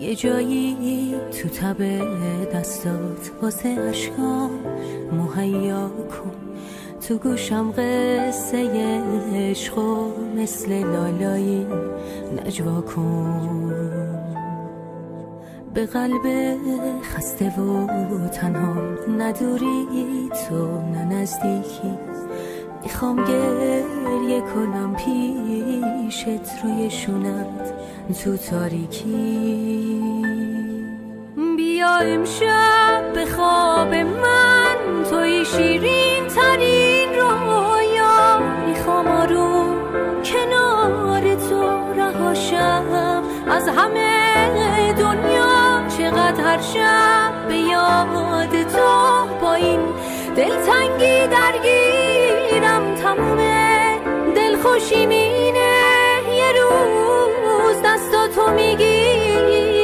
یه جایی تو تب دستات واسه عشقام مهیا کن، تو گوشم قصه عشق و مثل لالایی نجوا کن. به قلب خسته و تنها ندوری تو نه نزدیکی، میخوام گریه کنم پیشت روی شونت تو تاریکی. بیا امشب به خواب من توی شیرین ترین رویا، میخوام آروم کنار تو رهاشم از همه دنیا. چقدر هر شب به یاد تو با این دلتنگی درگیرم، تمومه دلخوشی مینه یه روز دستاتو میگیرم.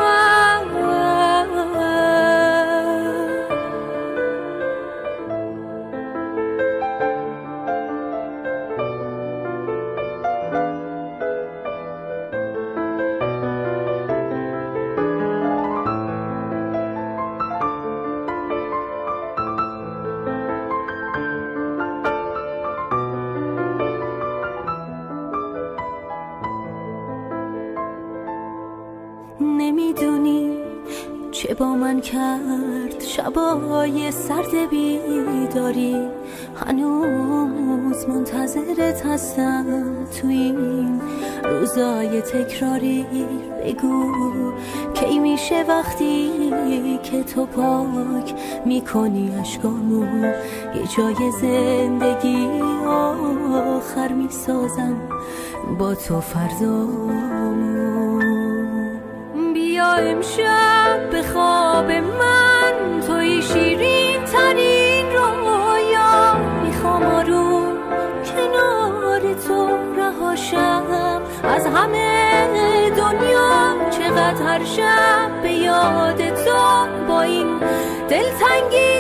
نمیدونی چه با من کرد شبای سرد بیداری، هنوز منتظرت هستم تو این روزای تکراری. بگو کی میشه وقتی که تو پاک میکنی اشکامو، یه جای زندگی آخر میسازم با تو فردامو. بیا امشب به خواب من توی شیرین ترین رویا، میخوام آروم کنار تو رهاشم از همه دنیا. چقدر هر شب به یاد تو با این دلتنگی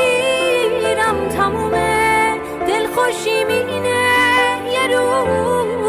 درگیرم، تمومه دلخوشی مینه یه روز